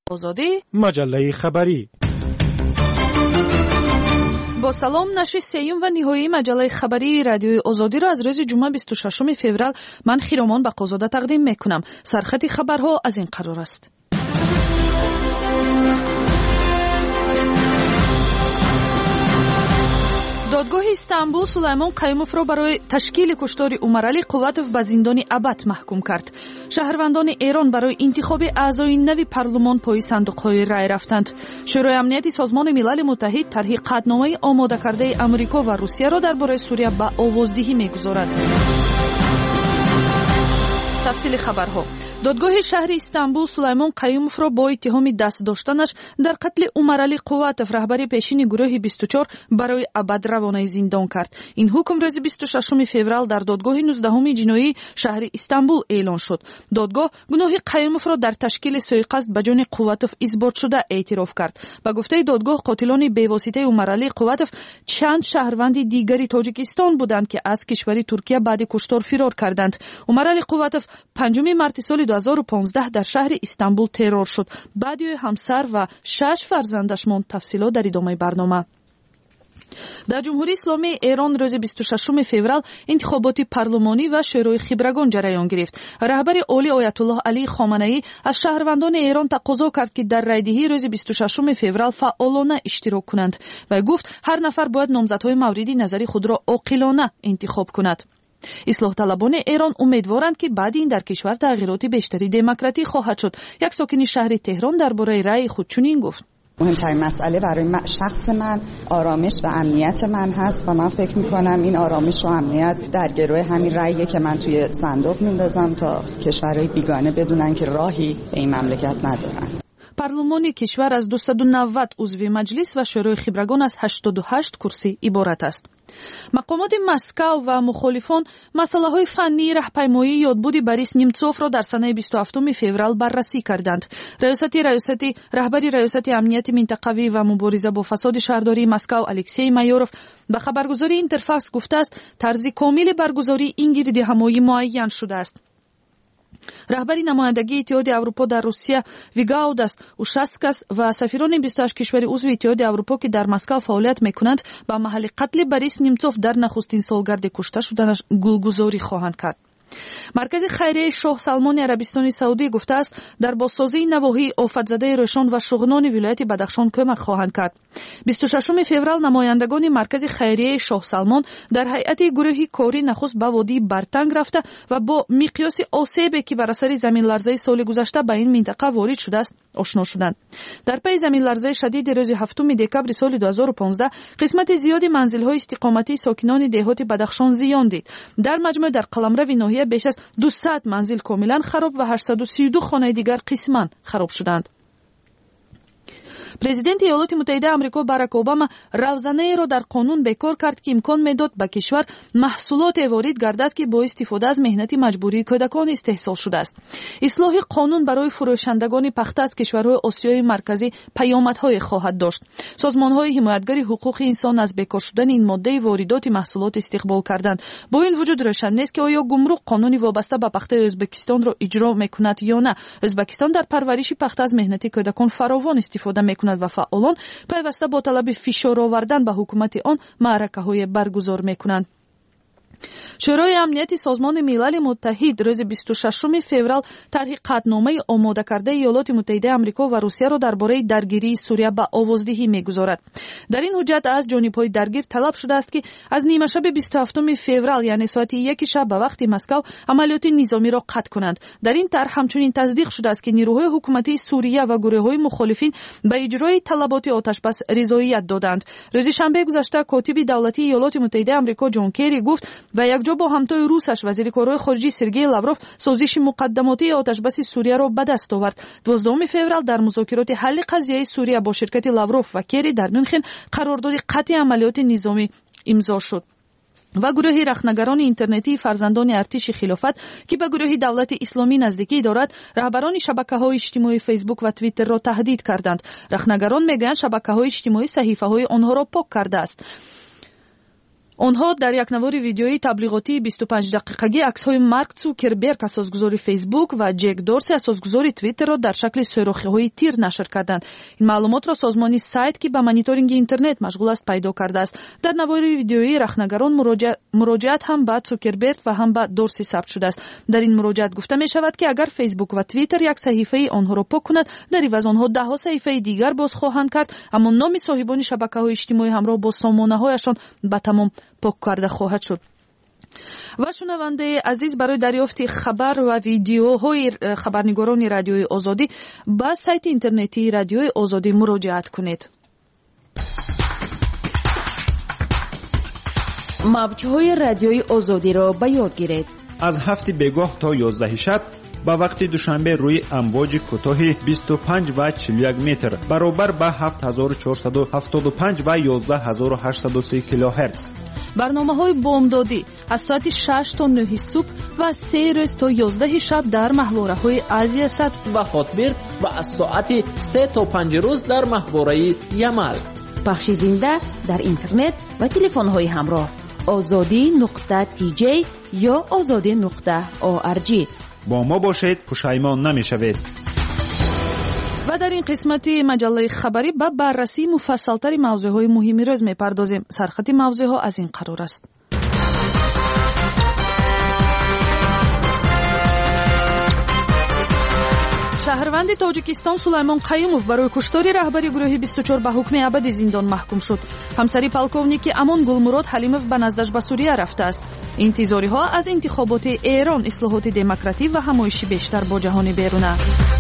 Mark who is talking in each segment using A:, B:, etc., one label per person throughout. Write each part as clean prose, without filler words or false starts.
A: آزادی
B: مجله خبری.
A: با سلام، نشر سیوم و نهایی مجله خبری رادیوی آزادی را از روز جمعه 26 فوریه من خیرامان بقازاده تقدیم میکنم. سرخط خبرها از این قرار است. دادگاه استانبول سلیمان قیومов را برای تشکیل کشتار عمرعلی قوتов به زندان ابد محکوم کرد. شهروندان ایران برای انتخاب اعضای نو پارلمان پای صندوق‌های رای رفتند. شورای امنیت سازمان ملل متحد طرح قطعنامه آماده کرده آمریکا و روسیه را درباره سوریه به آوازدهی می‌گذارد. تفصیل خبرها. دادگاه شهر استانبول سلیمان قیومов را با اتهام دست داشتنش در قتل عمرعلی قوتов رهبر پیشین گروه 24 برای ابد روانه زندان کرد. این حکم روز 26 فوریه در دادگاه 19 جنایی شهر استانبول اعلان شد. دادگاه گناه قیومов را در تشکیل سوءقصد به جان قوتов اثبات شده اعتراف کرد. به گفته دادگاه قاتلان بی‌واسطه عمرعلی قوتов چند شهروند دیگری تاجیکستان بودند که از کشور ترکیه بعد کشتار فرار کردند. عمرعلی قوتов 5 مارس سال 2015 در شهر استانبول ترور شد. بعد همسر و 6 فرزندش ماند. تفصیلات در ادامه برنامه. در جمهوری اسلامی ایران روز 26 فوریه انتخابات پارلمانی و شورای خبرگان جریان گرفت. رهبر عالی آیت الله علی خامنه‌ای از شهروندان ایران تقاضا کرد که در رایدهی روز 26 فوریه فعالانه اشتراک کنند و گفت هر نفر باید نامزدهای مورد نظری خود را عاقلانه انتخاب کند. اصلاح طلبان ایران امیدوارند که بعد این در کشور تغییرات بیشتری دموکراتی خواهد شد. یک ساکن شهر تهران درباره رأی خود چنین گفت:
C: مهمترین مسئله برای شخص من آرامش و امنیت من هست و من فکر میکنم این آرامش و امنیت در گروه همین رأیه که من توی صندوق میندازم تا کشورهای بیگانه بدونن که راهی به این مملکت ندارن.
A: پارلمان کشور از 290 عضو مجلس و شورای خبرگان از 88 کرسی عبارت است. مقامات مسکو و مخالفان مسائل فنی راهپیمایی یادبود بوریس نیمتسوف را در سال 27 فوریه بررسی کردند. رهبری ریاست امنیت منطقوی و مبارزه با فساد شهرداری مسکو الکسی مایوروف به خبرگزاری اینترفاکس گفته است طرز کامل برگزاری این گردهمایی معین شده است. رهبری نمایندگی اتحاد اروپا در روسیه ویگاوداس اوشاسکاس و سفیران 28 کشور عضو اتحاد اروپا که در مسکو فعالیت میکنند به محل قتل بوریس نیمتسوف در نخستین سالگرد کشته شدنش گلگذاری خواهند کرد. مرکز خیریه شاه سلمان عربستان سعودی گفته است در بازسازی نواحی آفت‌زده روشن و شغنان ولایت بدخشان کمک خواهند کرد. 26 فوریه نمایندگان مرکز خیریه شاه سلمان در هیئت گروه کاری نخست به وادی برتنگ رفته و با مقیاس آسیبی که بر اثر زمین لرزه سال گذشته به این منطقه وارد شده است آشنا شدند. در پی زمین لرزه شدید روز 7 دکمبر سال 2015 قسمت زیادی منزل‌های استقامتی ساکنان دهات بدخشان زیان دید. در مجموع در قلمرو ناحیه بیش از 200 منزل کاملا خراب و 832 خانه دیگر قسما خراب شدند. پرزیدنت ایالات متحده آمریکا باراک اوباما روزانه را در قانون بکار کرد که امکان میداد به کشور محصولات وارد گردد که با استفاده از مهنت مجبوری کودکان استحصال شده است. اصلاح قانون برای فروشندگان پخته از کشورهای آسیای مرکزی پیامدهای خواهد داشت. سازمانهای حمایتگری حقوق انسان از بکار شدن این ماده واردات محصولات استقبال کردند. با این وجود روشن نیست که آیا گمرک قانونی وابسته به پخته ازبکستان را اجرا میکند یا نه. ازبکستان در پرورش پخته از مهنت کودکان فراوان استفاده میکند و فعالان پیوسته با طلب فشار آوردن به حکومت آن معرکه‌های برگزار میکنند. شورای امنیت سازمان ملل متحد روز 26 فوریه طرح قطعنامه آماده کرده ایالات متحده آمریکا و روسیه را درباره درگیری سوریه به آوازدهی میگذارد. در این حجت از جانب‌های درگیر طلب شده است که از نیمه شب 27 فوریه یعنی ساعت 1 شب به وقت مسکو عملیات نظامی را قطع کنند. در این طرح همچنین تصدیق شده است که نیروهای حکومتی سوریه و گروه‌های مخالفین به اجرای طلبات آتشبس رضایت دادند. روز شنبه گذشته کاتب دولتی ایالات متحده آمریکا جان کری گفت و یکجا با همتای روسش وزیر کارهای خارجه سرگئی لاوروف سازش مقدماتی آتشبس سوریه را به دست آورد. 12 فوریه در مذاکرات حل قضیه سوریه با شرکت لاوروف و کری در مونخن قرارداد قطع عملیات نظامی امضا شد. و گروه رخنگران اینترنتی فرزندان ارتش خلافت که به گروه دولت اسلامی نزدیکی دارد رهبران شبکه‌های اجتماعی فیسبوک و توییتر را تهدید کردند. رخنگران میگویند شبکه‌های اجتماعی صحیفه‌های آنها را پاک کرده است. онҳо дар як навори видеои таблиғотии 25 дақиқагӣ аксҳои Марк Цукерберг, асосгузори Фейсбук ва Ҷек Дорси, асосгузори Твиттерро дар шакли сӯрохиҳои тир нашр карданд. ин маълумотро созмони сайт ки ба мониторинги интернет машғул аст пайдо кардааст. дар навори видеои рахнагарон муроҷиат ҳам ба Цукерберг ва ҳам ба Дорси сабт шудааст. дар ин муроҷиат гуфта мешавад ки агар Фейсбук ва Твиттер як саҳифаи онҳоро пок кунад, дар иваз онҳо даҳҳо саҳифаи дигар боз хоҳанд кард, аммо номи соҳибони шабакаҳои иҷтимоӣ ҳамроҳ бо сомонаҳояшон ба тамом пок карда хоҳад шуд. ва шунавандаи азиз, барои дарёфти хабар ва видеоҳои хабарнигорони радиои озодӣ ба сайти интернетии радиои озодӣ муроҷиат кунед.
B: мавҷҳои радиои озодиро ба ёд гиред.
D: аз 7 бегоҳ то 11 шаб ба вақти душанбе рӯи амвоҷи кӯтоҳи 25 ва 41 метр баробар ба 7475 ва 11830 килоҳерц.
A: барномаҳои бомдодӣ аз соати 6 то 9 субҳ ва 3 рӯз то 11 шаб дар маҳвораҳои Азия Сад
E: ва Хотбирд ва аз соати 3 то 5 рӯз дар маҳвораи Ямал.
B: пахши зинда дар интернет ва телефонҳои ҳамроҳ ozodi.tj ё ozodi.org.
D: با ما باشید، پشیمان نمی‌شوید.
A: و در این قسمتی مجله خبری با بررسی مفصل‌تر موضوعهای مهمی روز می‌پردازیم. سرخط موضوعها از این قرار است. شهروند تاجیکستان سلیمان قیومов برای کشتاری رهبری گروه 24 به حکم ابدی زندان محکوم شد. همسری پالکوونیک امان گلمراد حلیمов به نزدش به سوریه رفته است. انتظاری‌ها از انتخابات ایران، اصلاحات دموکراتیک و همایشی بیشتر با جهان بیرونه.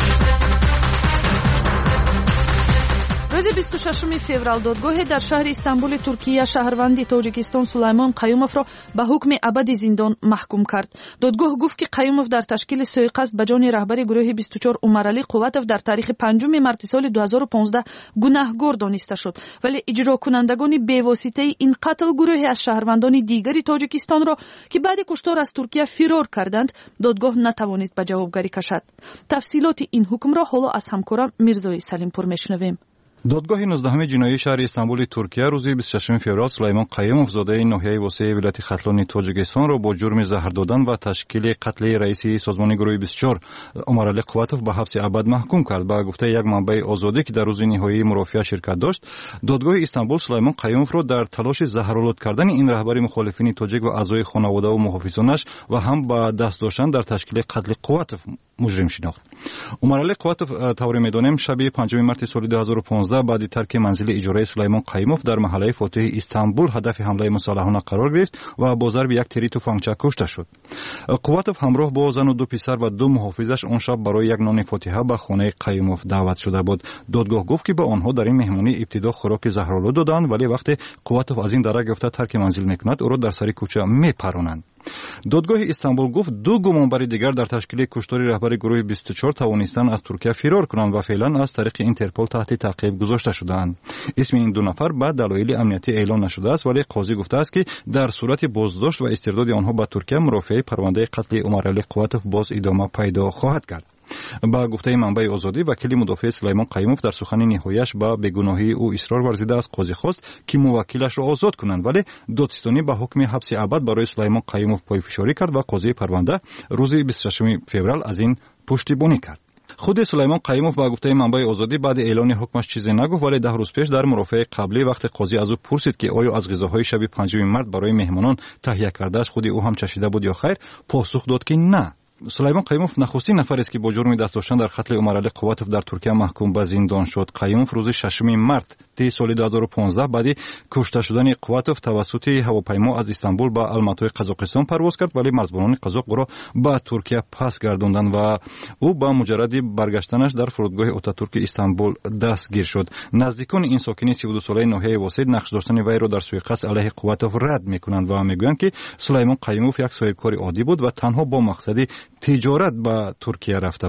A: روز 26 فеврал دادگاه در شهر استانبول ترکیه شهروند تاجیکستان سلیمان قیومов را به حکم ابدی زندان محکوم کرد. دادگاه گفت که قیومов در تشکیل سوءقصد به جان رهبر گروه 24 عمرعلی قوتов در تاریخ 5 مارس سال 2015 گناهکار دانسته شد، ولی اجرا کنندگان بی‌واسطه این قتل گروهی از شهروندان دیگری تاجیکستان را که بعد کشتار از ترکیه فرار کردند دادگاه نتوانست به جوابگری کشد. تفصیلات این حکم را حالا از همکارم میرزای سلیمپور میشنویم.
F: دادگاه 19 جنایی شهر استانبول ترکیه روز 26 فوریه سلیمان قیومов زاده ناحیه واسع ولایت ختلان تاجیکستان را با جرم زهر دادن و تشکیل قتل رئیس سازمان گروه 24 عمرعلی قوتов به حبس ابد محکوم کرد. با گفته یک منبع آزادی که در روز نهایی مرافعه شرکت داشت، دادگاه استانبول سلیمان قیومov را در تلاش زهرآلود کردن این رهبر مخالفین تاجیک و اعضای خانواده و محافظانش و هم با دست داشتن در تشکیل قتل قوتov مجرم شناخت. عمرعلی قوتov طور میدانیم شب 5 مارس سال 2015 بعد ترک منزل اجاره سلیمان قیومov در محله فاتح استانبول هدف حمله مسلحانه قرار گرفت و با ضرب یک تیر تفنگچه کشته شد. قوتov همراه با زن و 2 پسر و 2 محافظش آن شب برای یک نان فاتحه به خانه قیومov دعوت شده بود. دادگاه گفت که به آنها در این مهمانی ابتدا خوراک زهرآلود دادند، ولی وقتی قوتov از این درک گفته ترک منزل میکند او را در سر کوچه میپرانند. دادگاه استانبول گفت 2 گمانبر دیگر در تشکیل کشتاری رهبر گروه 24 توانستند از ترکیه فرار کنند و فعلا از طریق اینترپل تحت تعقیب گذاشته شدند. اسم این 2 نفر به دلایل امنیتی اعلام نشده است، ولی قاضی گفته است که در صورت بازداشت و استرداد آنها به ترکیه مرافعه پرونده قتل عمرعلی قوتov باز ادامه پیدا خواهد کرد. با گفته منبع آزادی وکیل مدافع سلیمان قیومov در سخن نهاییش با بیگناهی او اصرار ورزیده است. قاضی خواست که موکلش را آزاد کنند، ولی دادستانی به حکم حبس ابد برای سلیمان قیومov پایفشاری کرد و قاضی پرونده روز 26 فوریه از این پشتیبانی کرد. خود سلیمان قیومov با گفته منبع آزادی بعد اعلان حکمش چیزی نگفت، ولی 10 روز پیش در مرافعه قبلی وقتی قاضی از او پرسید که آیا از غذاهای شب 5 مارس برای مهمانان تهیه کرده است خود او هم چشیده بود یا خیر، پاسخ داد که نه. سلیمان قیومov نخستین نفر است که با جرم دست داشتن در قتل عمرعلی قوتov در ترکیه محکوم به زندان شد. قیومov روز 6 مارس سال 2015 بعد کشته شدن قوتov توسط هواپیما از استانبول به الماتای قزاقستان پرواز کرد، ولی مرزبانان قزاق او را به ترکیه پس گرداندند و او با مجرد برگشتنش در فرودگاه آتاتورک استانبول دستگیر شد. نزدیکان این ساکن 32 ساله ناحیه واسط نقش داشتن وی را در سوءقصد علیه قوتov رد میکنند و میگویند که سلیمان قیومov یک صاحبکار عادی بود و تنها با مقصد تجارت به ترکیه رفته بود.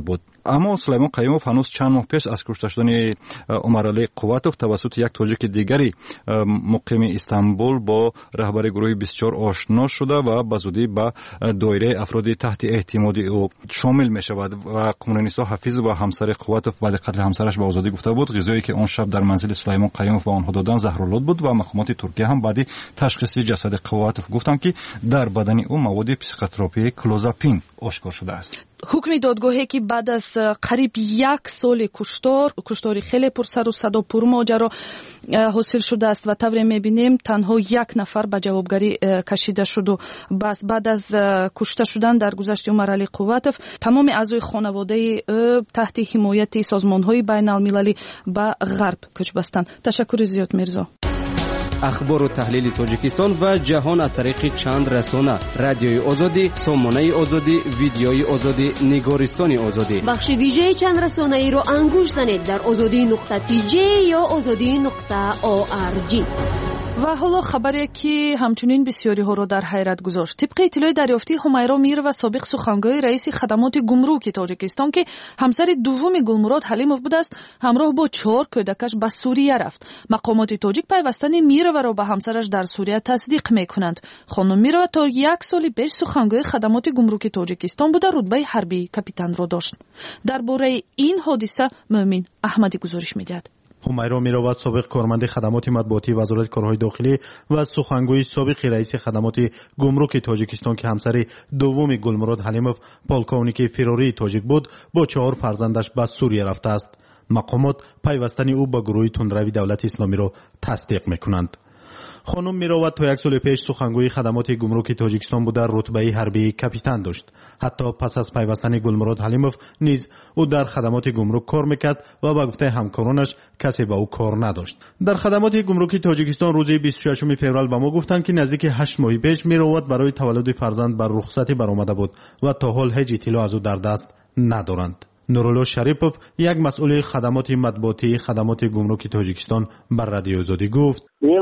F: اما سلیمان قیومов هنوز چند ماه پیش از کشته شدن عمرعلی قوتов توسط یک تاجیک دیگری مقیم استانبول با رهبر گروه 24 آشنا شده و به زودی به دایره افراد تحت اعتماد او شامل می شود و قمرنیسا حفیظ و همسر قوتов بعد قتل همسرش به آزادی گفته بود غذایی که آن شب در منزل سلیمان قیومов به آنها دادن زهرآلود بود و مقامات ترکیه هم بعد تشخیص جسد قوتов گفتند که در بدن او مواد پسیخوتراپی کلوزاپین آشکار شده است.
A: حکم دادگاهی که بعد از قریب یک سال کشتاری خیلی پر سر و صدا پر ماجرا حاصل شده است و طوری میبینیم تنها یک نفر به جوابگری کشیده شد و بس بعد از کشته شدن در گذشته عمرعلی قوتов تمام اعضای خانواده تحت حمایت سازمان‌های بین‌المللی به غرب کوچ بستند. تشکر زیاد میرزا.
G: اخبار و تحلیل تاجیکستان و جهان از طریق چند رسانه: رادیوی آزادی، سامانه آزادی، ویدیوی آزادی، نگارستان آزادی.
H: بخش ویژه چند رسانه ای را انگوش زنید در azadi.tj یا azadi.org.
A: و حالا خبری که همچنین بسیاری ها را در حیرت گذاشت. طبق اطلاع دریافتی حمیرا میروا سابق سخنگوی رئیس خدمات گمرک تاجیکستان که همسر دوم گلمراد حلیمov بود است همراه با 4 کودکش به سوریه رفت. مقامات تاجیک پیوستن میروا را به همسرش در سوریه تصدیق میکنند. خانم میروا تا 1 سال پیش سخنگوی خدمات گمرک تاجیکستان بود و رتبه حربی کاپیتان را داشت. درباره این حادثه مؤمن احمدی گزارش میدهد.
I: حمیرا میروا سابق کارمند خدمات مطبوعاتی وزارت کارهای داخلی و سخنگوی سابق رئیس خدمات گمرک تاجیکستان که همسر دوم گلمراد حلیمov پالکونیک فراری تاجیک بود با 4 فرزندش به سوریه رفته است. مقامات پیوستن او با گروه تندروی دولت اسلامی را تصدیق میکنند. خانم میروا تا 1 سال پیش سخنگوی خدمات گمرک تاجیکستان بود، در رتبه حربی کاپیتان داشت. حتی پس از پیوستن گلمراد حلیمov نیز او در خدمات گمرک کار میکرد و به گفته همکارانش کسی با او کار نداشت. در خدمات گمرک تاجیکستان روز 26 فوریه به ما گفتند که نزدیک 8 ماه پیش میروا برای تولد فرزند بر رخصتی برآمده بود و تا حال هیچ اطلاع از او در دست ندارند. نورالله شریپov یک مسئول خدمات مطبوعاتی خدمات گمرک تاجیکستان بر رادیو آزادی گفت: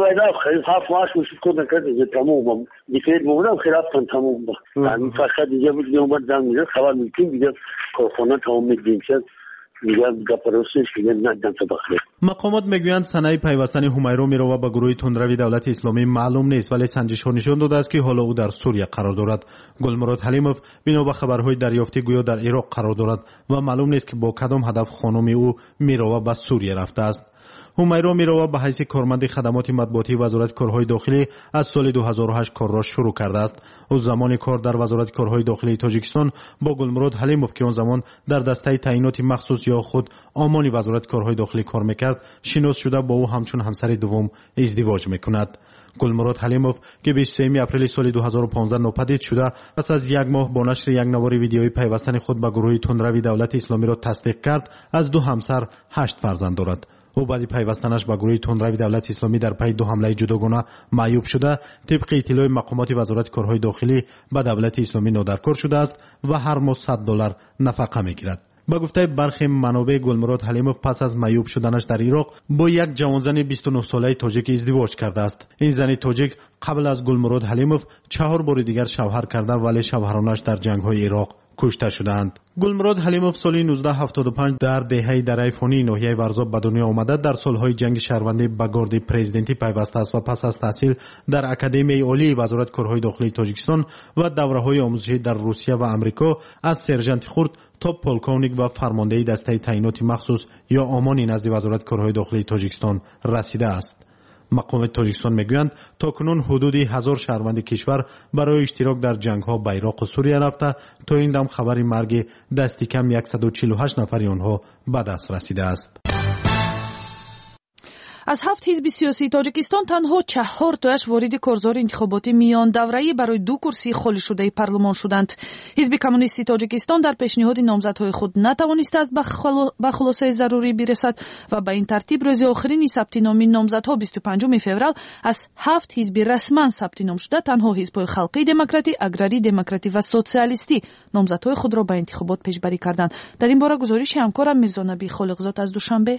I: مقامات میگویند صحنه پیوستن حمیرا میروا به گروه تندروی دولت اسلامی معلوم نیست، ولی سنجش ها نشان داده است که حالا او در سوریه قرار دارد. گلمراد حلیمov بنا به خبرهای دریافتی گویا در عراق قرار دارد و معلوم نیست که با کدام هدف خانم او میروا به سوریه رفته است. حمیرا میروا به حیث کارمند خدمات مطبوعاتی وزارت کارهای داخلی از سال 2008 کار را شروع کرده است. او زمان کار در وزارت کارهای داخلی تاجیکستان با گلمراد حلیمov که آن زمان در دسته تعیینات مخصوص یا خود آمانی وزارت کارهای داخلی کار میکرد شناس شده با او همچون همسر دوم ازدواج میکند. گلمراد حلیمov که 23 اپریل سال 2015 ناپدید شده پس از 1 ماه با نشر یک نوار ویدیویی پیوستن خود به گروه تندروی دولت اسلامی را تصدیق کرد. از 2 همسر 8 فرزند دارد. او بعد پیوستنش به گروه تندروی دولت اسلامی در پی 2 حمله جداگانه معیوب شده. طبق اطلاع مقامات وزارت کارهای داخلی به دولت اسلامی نادرکار شده است و هر ماه $100 نفقه میگیرد. با گفته برخی منابع گلمراد حلیمov پس از معیوب شدنش در عراق با یک جوانزن 29 ساله تاجیک ازدواج کرده است. این زن تاجیک قبل از گلمراد حلیمov 4 بار دیگر شوهر کرده ولی شوهرانش در جنگ‌های عراق کشته شدند. گلمراد حلیمov سال 1975 در دهه دره فانی ناحیه ورزاب به دنیا آمده. در سالهای جنگ شهروندی به گارد پرزیدنتی پیوسته است و پس از تحصیل در اکادمی عالی وزارت کارهای داخلی تاجیکستان و دوره‌های آموزشی در روسیه و آمریکا از سرژانت خرد تا پولکونیک و فرمانده دسته تعیینات مخصوص یا آمانی نزد وزارت کارهای داخلی تاجیکستان رسیده است. مقامات تاجیکستان میگویند تاکنون حدود 1000 شهروند کشور برای اشتراک در جنگ‌ها به عراق و سوریه رفته. تا این دم خبری مرگ دستی کم 148 نفر آنها به دست رسیده است.
A: از 7 حزب سیاسی تاجیکستان تنها 4 تایش وارد کارزار انتخاباتی میان دوره‌ای برای 2 کرسی خالی شده پارلمان شدند. حزب کمونیستی تاجیکستان در پیشنهاد نامزدهای خود نتوانسته است به خلاصه ضروری برسد و به این ترتیب روز آخرین ثبت نام نامزدها 25 فوریه از 7 حزب رسما ثبت نام شده تنها حزب خلقی دموکراتی، اگراری دموکراتی و سوسیالیستی نامزدهای خود را به انتخابات پیشبری کردند. در این باره گزارش همکارم میرزا نبی خالقزاد از دوشنبه.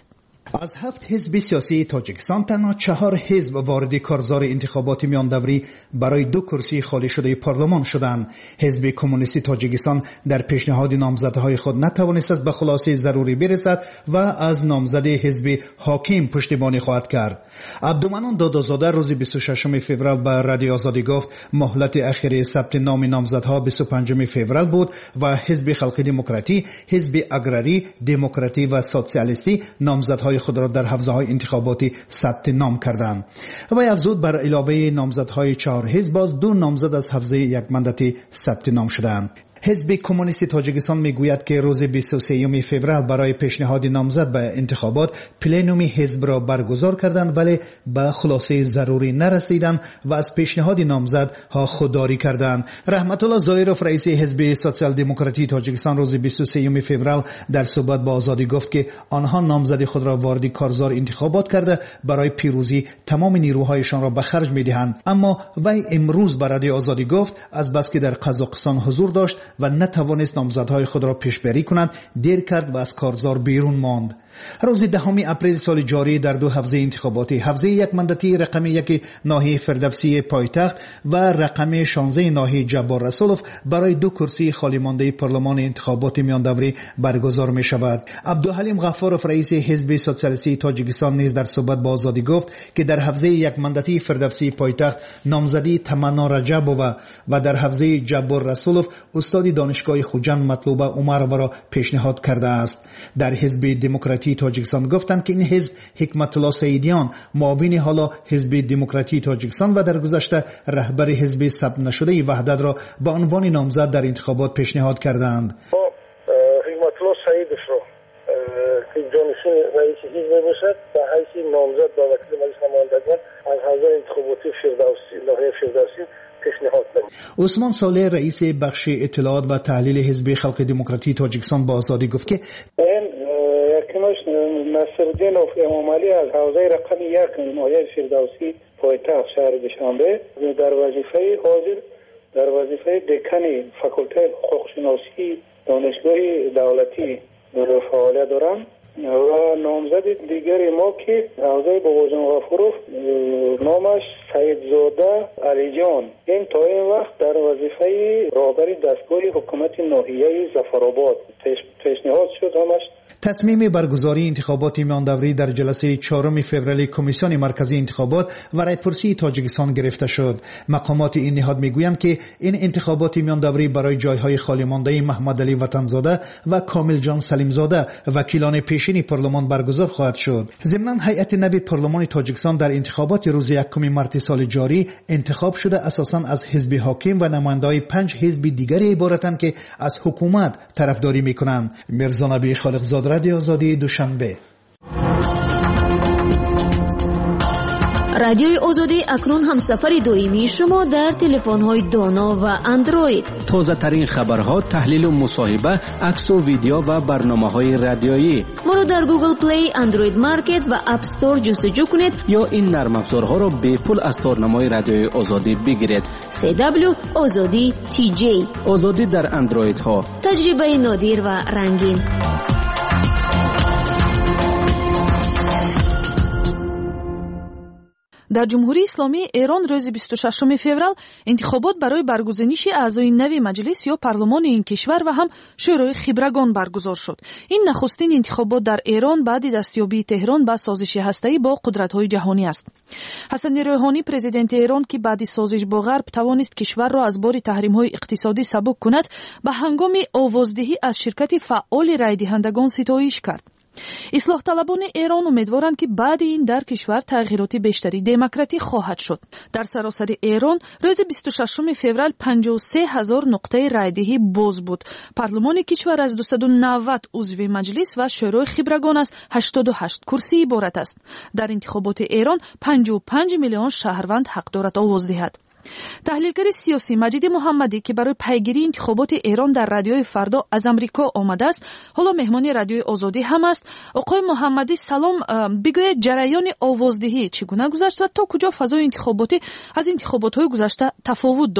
J: از 7 حزب سیاسی تاجیکستان تنها 4 حزب وارد کارزار انتخابات میان دوری برای 2 کرسی خالی شده پارلمان شدند. حزب کمونیستی تاجیکستان در پیشنهاد نامزدهای خود نتوانست به خلاصه ضروری برسد و از نامزد حزب حاکم پشتیبانی خواهد کرد. عبدالمنان دادازاده روز 26 فوریه به رادیو آزادی گفت مهلت اخیر ثبت نام نامزدها 25 فوریه بود و حزب خلق دموکراتی، حزب اگراری، دموکراتی و سوسیالیستی نامزدهای خود را در حوزه‌های انتخاباتی ثبت نام کردند. و افزود بر علاوه نامزدهای 4 حزب باز 2 نامزد از حوزه یک مندتی ثبت نام شدند. حزب کمونیستی تاجیکستان میگوید که روز 23 فوریه برای پیشنهاد نامزد به انتخابات پلنومی حزب را برگزار کردند ولی به خلاصه ضروری نرسیدند و از پیشنهاد نامزد ها خودداری کردند. رحمت الله ظاهروف رئیس حزب سوسیال دموکراتی تاجیکستان روز 23 فوریه در صحبت با آزادی گفت که آنها نامزد خود را وارد کارزار انتخابات کرده برای پیروزی تمام نیروهایشان را به خرج میدهند. اما وی امروز به رادیو آزادی گفت از بس که در قزاقستان حضور داشت و نتوانست نامزدهای خود را پیشبری کند دیر کرد و از کارزار بیرون ماند. روز 10 اپریل سال جاری در 2 حوزه انتخاباتی، حوزه یک مندتی رقم 1 ناحیه فردوسی پایتخت و رقم 16 ناحیه جبار رسولوف برای 2 کرسی خالی مانده پارلمان انتخابات میان دوری برگزار می شود. عبدالحلیم غفارов رئیس حزب سوسیالیستی تاجیکستان نیز در صحبت با آزادی گفت که در حوزه یک مندتی فردوسی پایتخت نامزدی تمنا رجبووا و در حوزه جبار رسولوف استاد دانشگاه خوجند مطلوبه عمرova را پیشنهاد کرده است. در حزب دموکراتی تاجیکستان گفتند که این حزب حکمت الله سعیدیان معاون حالا حزب دموکراتی تاجیکستان و در گذشته رهبر حزب ثبت نشده وحدت را به عنوان نامزد در انتخابات پیشنهاد کردند.
K: حکمت الله سعیدش را که جانشین رئیس حزب باشد و حیث نامزد به وکیل مجلس نمایندگان از حوزه انتخاباتی ناحیه فردوسی پیشنهاد دادیم.
J: عثمان صالح رئیس بخش اطلاعات و تحلیل حزب خلق دموکراتی تاجیکستان با آزادی گفت که
K: یکمش نصرالدین امامعلی از حوزه رقم 1 ناحیه فردوسی پایتخت شهر دوشنبه در وظیفه حاضر در وظیفه دکان فاکولته حقوق‌شناسی دانشگاه دولتی فعالیت دارم و نامزد دیگری ما که حوزه باباجان غفوروف نامش سیدزاده علیجان این تا این وقت در وظیفه رهبر دستگاه حکومت ناحیه ظفرآباد پیشنهاد شد. همش
J: تصمیم برگزاری انتخابات میان دوری در جلسه 4 فوریه کمیسیون مرکزی انتخابات و رایپرسی تاجیکستان گرفته شد. مقامات این نهاد میگویند که این انتخابات میان دوری برای جایهای خالی مانده محمد علی وطنزاده و کامل جان سلیمزاده وکیلان پیشین پارلمان برگزار خواهد شد. ضمن هیئت نو پارلمان تاجیکستان در انتخابات روز 1 مارس سال جاری انتخاب شده اساساً از حزب حاکم و نمایندگان 5 حزب دیگری عبارتند که از حکومت طرفداری میکنند. میرزا نبی خالقزاده، رادیو آزادی، دوشنبه.
H: رادیوی آزادی اکنون همسفر دائمی شما در تلفن‌های دانا و اندروید.
G: تازه ترین خبرها، تحلیل و مصاحبه، عکس و ویدیو و برنامه‌های رادیویی.
H: ما را در گوگل پلی، اندروید مارکت و اپ استور جستجو کنید
G: یا این نرم افزارها را به پول از تارنمای رادیوی آزادی بگیرید.
H: CW آزادی TJ.
G: آزادی در اندروید ها.
H: تجربه نادر و رنگین.
A: در جمهوری اسلامی ایران روز 26 فوریه انتخابات برای برگزینش اعضای نوی مجلس یا پارلمان این کشور و هم شورای خبرگان برگزار شد. این نخستین انتخابات در ایران بعد دستیابی تهران به سازش هسته‌ای با قدرت‌های جهانی است. حسن روحانی پرزیدنت ایران که بعد سازش با غرب توانست کشور را از بار تحریم‌های اقتصادی سبک کند، به هنگام آوازدهی از شرکت فعال رای دهندگان ستایش کرد. اصلاح طلبان ایران امیدوارند که بعد این در کشور تغییرات بیشتری دموکراتی خواهد شد. در سراسر ایران روز 26 فوریه 53,000 نقطه رایدهی باز بود. پارلمان کشور از 290 عضو مجلس و شورای خبرگان از 88 کرسی عبارت است. در انتخابات ایران 55 میلیون شهروند حق دارد آواز دهد. تحلیلگر سیاسی مجید محمدی که برای پیگیری انتخابات ایران در رادیوی فردا از امریکا آمده است، حالا مهمان رادیوی آزادی هم است. آقای محمدی سلام، بگوید جریان آوازدهی چگونه گذشت و تا کجا فضای انتخاباتی از انتخابات‌های گذشته تفاوت داشت؟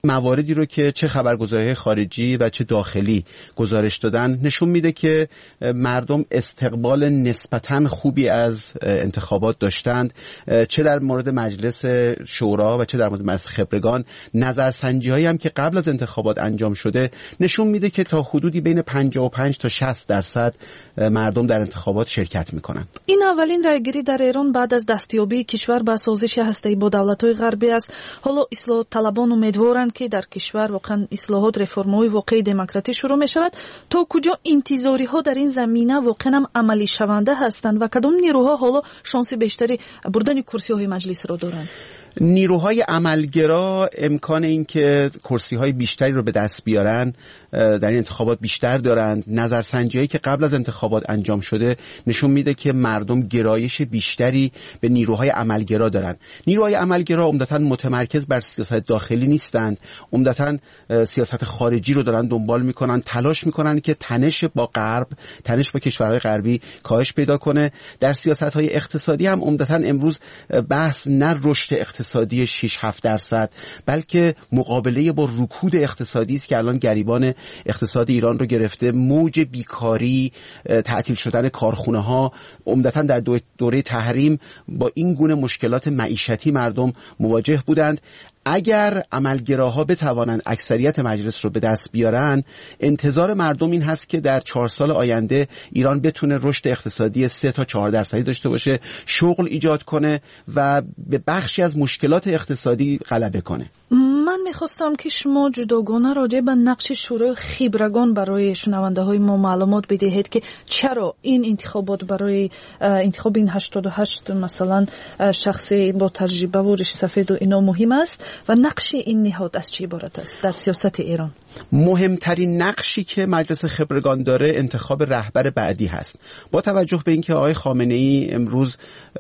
L: مواردی رو که چه خبرگزاری‌های خارجی و چه داخلی گزارش دادن نشون میده که مردم استقبال نسبتاً خوبی از انتخابات داشتند، چه در مورد مجلس شورا و چه در مورد مجلس خبرگان. نظرسنجی‌هایی هم که قبل از انتخابات انجام شده نشون میده که تا حدودی بین 55 تا 60% مردم در انتخابات شرکت میکنن.
A: این اولین رایگیری در ایران بعد از دستیابی کشور به سازش هسته‌ای با دولت‌های غربی است. حالا اصلاح طلبان امیدوارند که در کشور واقعا اصلاحات، رفرم‌های واقعی دموکراتی شروع می‌شود. تا کجا انتظاری‌ها در این زمینه واقعا هم عملی شونده هستند و کدام نیروها حالا شانس بیشتری بردن کرسی‌های مجلس را دارند؟
L: نیروهای عملگرا امکان این که کرسی‌های بیشتری رو به دست بیارن در این انتخابات بیشتر دارند. نظرسنجی‌هایی که قبل از انتخابات انجام شده نشون میده که مردم گرایش بیشتری به نیروهای عملگرا دارند. نیروهای عملگرا عمدتاً متمرکز بر سیاست داخلی نیستند، عمدتاً سیاست خارجی رو دارن دنبال میکنن، تلاش میکنن که تنش با غرب، تنش با کشورهای غربی کاهش پیدا کنه. در سیاست‌های اقتصادی هم عمدتاً امروز بحث نه رشد اقتصادی 6-7%، بلکه مقابله با رکود اقتصادی است که الان گریبان اقتصاد ایران رو گرفته. موج بیکاری، تعطیل شدن کارخونه‌ها، عمدتاً در دوره تحریم با این گونه مشکلات معیشتی مردم مواجه بودند. اگر عملگراها بتوانند اکثریت مجلس رو به دست بیارن، انتظار مردم این هست که در 4 سال آینده ایران بتونه رشد اقتصادی 3 تا 4% داشته باشه، شغل ایجاد کنه و به بخشی از مشکلات اقتصادی غلبه کنه.
A: من میخواستم که شما جداگانه راجع به نقش شورای خبرگان برای شنونده های ما معلومات بدهید که چرا این انتخابات برای انتخاب این 88 مثلا شخصی با تجربه و ریش سفید و اینا مهم است و نقش این نهاد از چی عبارت است در سیاست ایران؟
L: مهمترین نقشی که مجلس خبرگان داره انتخاب رهبر بعدی هست. با توجه به اینکه آقای خامنه‌ای امروز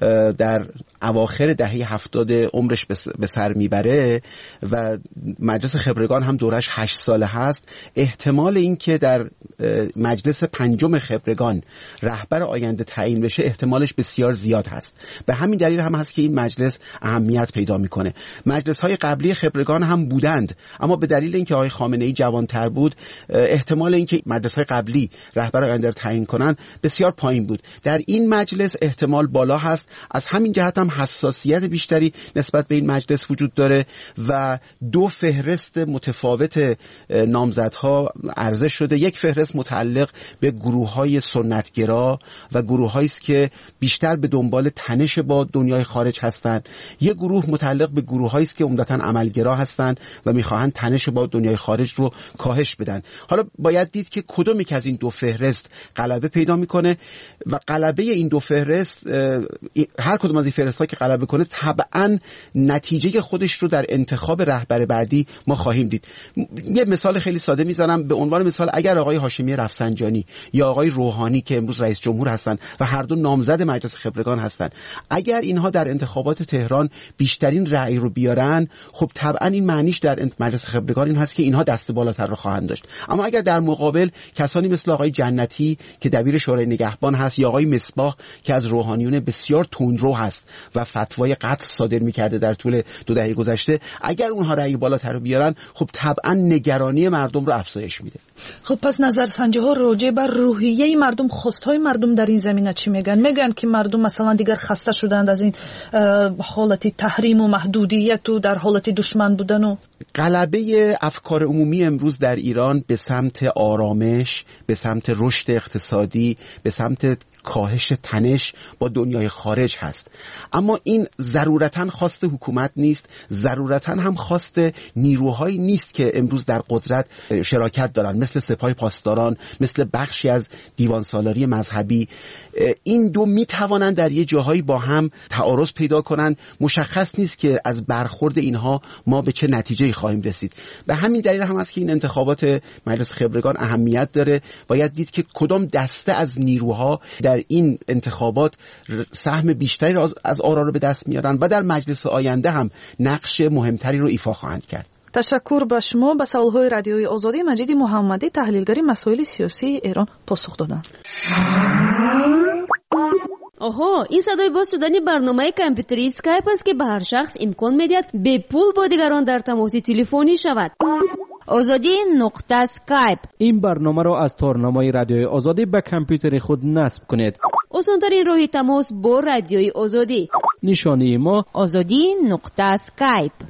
L: در اواخر دهه 70 عمرش به سر میبره و مجلس خبرگان هم دورش 8 ساله هست، احتمال این که در مجلس 5 خبرگان رهبر آینده تعیین بشه احتمالش بسیار زیاد هست. به همین دلیل هم هست که این مجلس اهمیت پیدا میکنه. مجلس‌های قبلی خبرگان هم بودند، اما به دلیل اینکه آقای خامنه‌ای جوان‌تر بود احتمال اینکه مجلس‌های قبلی رهبر آینده رو تعیین کنن بسیار پایین بود. در این مجلس احتمال بالا هست. از همین جهت هم حساسیت بیشتری نسبت به این مجلس وجود داره و 2 فهرست متفاوت نامزدها عرضه شده. یک فهرست متعلق به گروه‌های سنتگرا و گروه‌هایی است که بیشتر به دنبال تنش با دنیای خارج هستند. یک گروه متعلق به گروه‌هایی است که عمدتاً عملگرا هستند و می‌خواهند تنش با دنیای خارج رو کاهش بدن. حالا باید دید که کدومی که از این 2 فهرست غلبه پیدا می‌کنه و غلبه این 2 فهرست، هر کدوم از این فهرست‌ها که غلبه کنه طبعاً نتیجه خودش رو در انتخاب رهبر بعدی ما خواهیم دید. یه مثال خیلی ساده میزنم. به عنوان مثال اگر آقای هاشمی رفسنجانی یا آقای روحانی که امروز رئیس جمهور هستند و هر دو نامزد مجلس خبرگان هستند، اگر اینها در انتخابات تهران بیشترین رأی رو بیارن، خب طبعا این معنیش در مجلس خبرگان این هست که اینها دست بالاتر رو خواهند داشت. اما اگر در مقابل کسانی مثل آقای جنتی که دبیر شورای نگهبان هست یا آقای مصباح که از روحانیون بسیار تندرو هست و فتوای قتل صادر می‌کرده در طول 2 دهه گذشته، اگر اونها رأی بالاتر رو بیارن، خب طبعا نگرانی مردم رو افزایش میده.
A: خب پس نظرسنجی‌ها راجع بر روحیه مردم، خواست‌های مردم در این زمینه چی میگن؟ میگن که مردم مثلا دیگر خسته شدند از این حالت تحریم و محدودیت و در حالت دشمن بودن و
L: غلبه افکار عمومی امروز در ایران به سمت آرامش، به سمت رشد اقتصادی، به سمت کاهش تنش با دنیای خارج هست. اما این ضرورتاً خواست حکومت نیست، ضرورتاً هم خواست نیروهایی نیست که امروز در قدرت شراکت دارن، مثل سپاه پاسداران، مثل بخشی از دیوان سالاری مذهبی. این دو میتوانند در یه جاهایی با هم تعارض پیدا کنند. مشخص نیست که از برخورد اینها ما به چه نتیجه‌ای خواهیم رسید. به همین دلیل هم است که این انتخابات مجلس خبرگان اهمیت داره. باید دید که کدام دسته از نیروها در این انتخابات سهم بیشتری از آرا رو به دست میارن و در مجلس آینده هم نقش مهمتری رو ایفا خواهند کرد.
A: تشکر به شما. به سوالهای رادیوی آزادی مجید محمدی، تحلیلگر مسائل سیاسی ایران، پاسخ دادند.
H: آها، این صدای باز شدن برنامه کامپیوتری اسکایپ است که به هر شخص امکان میدهد به پول با دیگران در تماس تلفنی شود. azadi.skype.
G: این برنامه را از تارنمای رادیوی آزادی به کامپیوتر خود نصب کنید.
H: آسان‌ترین راه تماس با رادیوی آزادی.
G: نشانی ما
B: azadi.skype.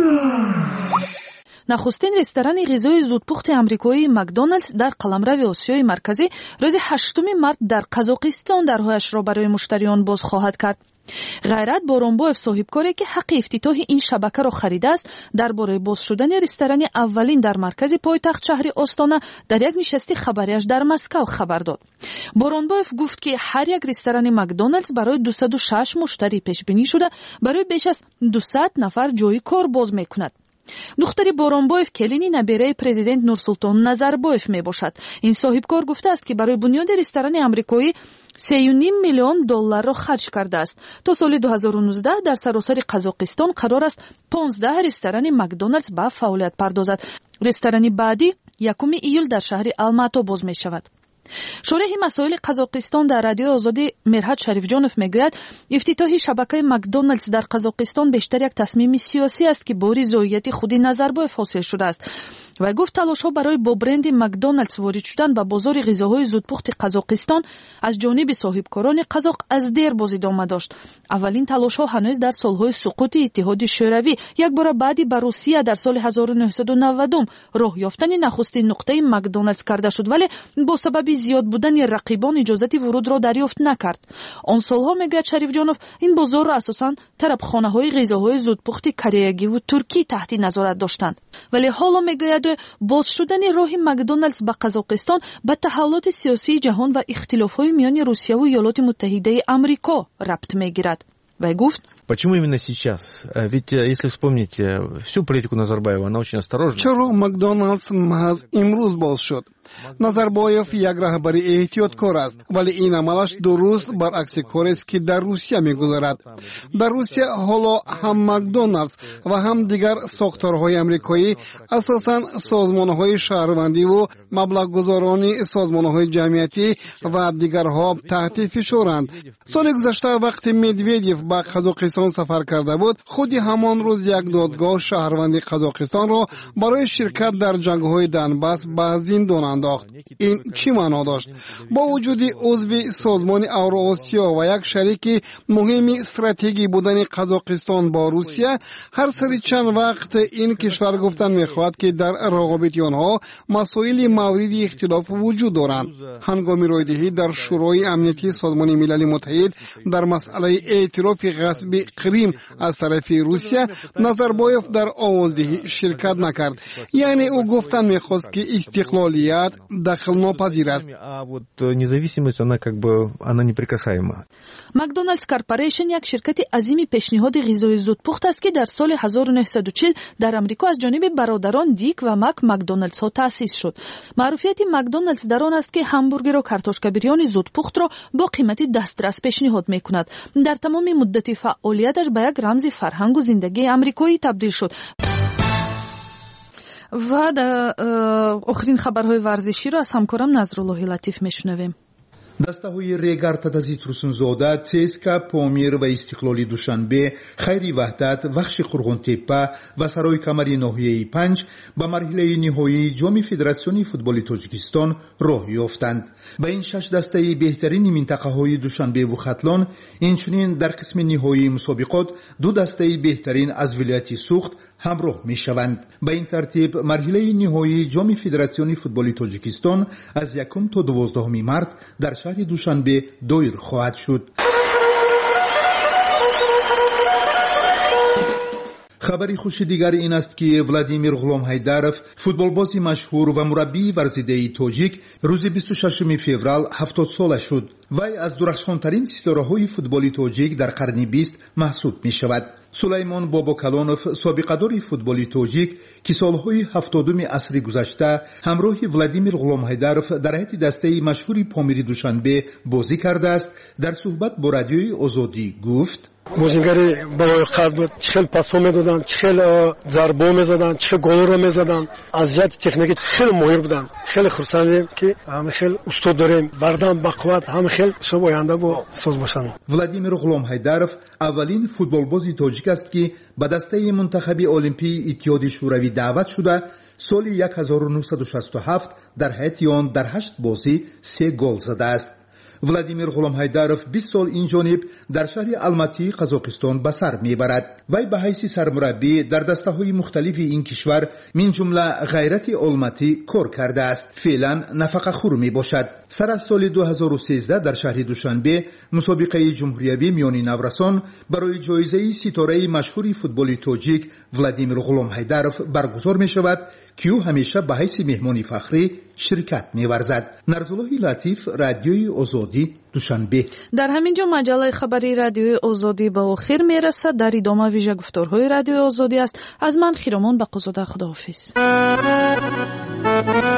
A: нахустин ресторани ғизои зудпухти амрикоии макдоналдс дар қаламрави осиёи марказӣ рӯзи 8 март дар қазоқистон дарҳояшро барои муштариён боз хоҳад кард. ғайрат боронбоев соҳибкоре ки ҳаққи ифтитоҳи ин шабакаро харидааст дар бораи боз шудани ресторани аввалин дар маркази пойтахт шаҳри остона дар як нишасти хабарияш дар Москав хабар дод. боронбоев гуфт ки ҳар як ресторани макдоналдс барои 206 муштарӣ пешбинӣ шуда барои беш аз 200 нафар ҷойи кор боз мекунад. духтари боронбоев келини набераи президент Нурсултон Назарбоев мебошад. ин соҳибкор гуфтааст ки барои бунёди ресторани амрикоӣ $3.5 миллион харҷ кардааст. то соли 2019 дар саросари қазоқистон қарор аст 15 ресторани макдоналдс ба фаъолият пардозад. ресторани баъдӣ 1 июл дар шаҳри Алмато боз мешавад. шораҳи масоили қазоқистон дар радиои озодӣ Мерҳат Шарифҷонов мегӯяд, ифтитоҳи шабакаи макдоналдс дар қазоқистон бештар як тасмими сиёсӣ аст ки бори зоияти худи Назарбоев ҳосил шудааст. вай гуфт талошҳо барои бо бренди макдоналдс ворид шудан ба бозори ғизоҳои зудпухти қазоқистон аз ҷониби соҳибкорони қазоқ аз дер боз идома дошт. аввалин талошҳо ҳанӯз дар солҳои суқути иттиҳоди шӯравӣ як бора баъди ба Русия дар соли 1990 роҳ ёфтани нахустин нуқтаи макдоналдс карда шуд, вале бо сабаби зиёд будани рақибон иҷозати вурудро дарёфт накард. он солҳо, мегӯяд Шарифҷонов, ин бозорро асосан тарабхонаҳои ғизоҳои зудпухти кореягиву туркӣ таҳти назорат доштанд. вале ҳоло мегӯяд боз шудани роҳи макдоналдс ба қазоқистон ба таҳаввулоти сиёсии ҷаҳон ва ихтилофҳои миёни Русияву Иёлоти Муттаҳидаи Амрико рабт мегирад. вай гуфт:
M: Почему именно сейчас? Ведь, если вспомните всю политику Назарбаева, она очень осторожна.
N: چرا مکدونالدز محض امروز باز شد؟ назарбоев як раҳбари эҳтиёткор аст, вале ин амалаш дуруст баръакси корест ки дар Русия мегузарад. дар Русия ҳоло ҳам макдоналдс ва ҳам дигар сохторҳои амрикоӣ асосан созмонҳои шаҳрвандиву маблағгузорони созмонҳои ҷамъиятӣ ва дигарҳо таҳти фишоранд. соли гузашта вақти Медведев ба қазоқистон сафар карда буд, худи ҳамон рӯз як додгоҳ шаҳрванди қазоқистонро барои ширкат дар ҷангҳои Донбасс ба зиндон андохт. ин чӣ маъно дошт? бо вуҷуди узви созмони Авроосиё ва як шарики муҳими стратегӣ будани Қазоқистон бо Русия, ҳар сари чанд вақт ин кишвар гуфтан мехоҳад ки дар равобити онҳо масоили мавриди ихтилоф вуҷуд доранд. ҳангоми ройдиҳӣ дар шӯрои амнияти Созмони Милали Муттаҳид дар масъалаи эътирофи ғасби Крим аз тарафи Русия, Назарбоев дар овоздиҳӣ ширкат накард. яъне ӯ гуфтан мехост ки истиқлолият дахлнопазир аст.
M: Независимость, она неприкасаема.
A: макдоналдс корпорейшн як ширкати азими пешниҳоди ғизои зудпухт аст ки дар соли 1940 дар амрико аз ҷониби бародарон Дик ва Мак макдоналдсҳо таъсис шуд. маъруфияти макдоналдс дар он аст ки ҳамбургеру картошкабирёни зудпухтро бо қимати дастрас пешниҳод мекунад. дар тамоми муддати фаъолияташ ба як рамзи фарҳангу зиндагии амрикоӣ табдил шуд. ва охирин хабарҳои варзиширо аз ҳамкорам Назруллоҳи Латиф мешунавем.
J: дастаҳои Регар Татази Турсунзода, ЦСКА Помир ва Истиқлоли Душанбе, Хайри Ваҳдат, Вахши Қурғунтеппа ва Сарои Камари ноҳияи 5 ба марҳилаи ниҳоии ҷоми Федератсиони футболи Тоҷикистон роҳ ёфтанд. ба ин 6 дастаи беҳтарини минтақаҳои Душанбеву Хатлон, инчунин дар қисми ниҳоии мусобиқот 2 дастаи беҳтарин аз вилояти Сухт ҳамроҳ мешаванд. ба ин тартиб марҳилаи ниҳоии ҷоми Федератсиони футболи Тоҷикистон аз 1 то 12 март дар шаҳри Душанбе доир хоҳад шуд. хабари хуши дигар ин аст ки Владимир Ғуломҳайдаров, футболбози машҳур ва мураббии варзидаи тоҷик, рӯзи 26 феврал 70 сола шуд. вай аз дурахшонтарин ситораҳои футболи тоҷик дар қарни 20 маҳсуб мешавад. сулаймон Бобокалонов, собиқадори футболи тоҷик, ки солҳои 70 асри гузашта ҳамроҳи Владимир Ғуломҳайдаров дар ҳайати дастаи машҳури Помири Душанбе бозӣ кардааст, дар суҳбат бо радиои Озодӣ гуфт:
O: بازیگری بالای قد بود، چخیل پاسو میدادن، چخیل ضربه میزدن، چخیل گل رو میزدن. اذیت تکنیکی خیلی ماهر بودن. خیلی خرسندیم که همه خیلی استاد داریم. بردم بقوت همه خیلی شب آینده با ساز باشن.
P: ولادیمیر غلامحیدرов اولین فوتبالبازی تاجیک است که به دسته منتخب المپی اتحاد شوروی دعوت شده. سال 1967 در حیاتی آن در 8 بازی 3 گل زده است. ولادیمیر غلامحیدرов 20 سال این جانب در شهر الماتی قزاقستان به سر میبرد. وی به حیث سرمربی در دسته های مختلف این کشور من جمله غیرت الماتی کار کرده است. فعلا نفقه خور می باشد. سر از سال 2013 در شهر دوشنبه مسابقه جمهوریوی میان نورسان برای جایزه ستاره مشهور فوتبال تاجیک ولادیمیر غلامحیدرov برگزار می شود که او همیشه به حیث مهمان فخری شرکت می ورزد. نرزالله لطیف، رادیوی آزادی، دوشنبه.
A: در همینجا مجله خبری رادیوی آزادی به آخر می رسد. در ادامه ویژه گفتارهای رادیوی آزادی است. از من خیرمان بقی‌زاده، خداحافظ.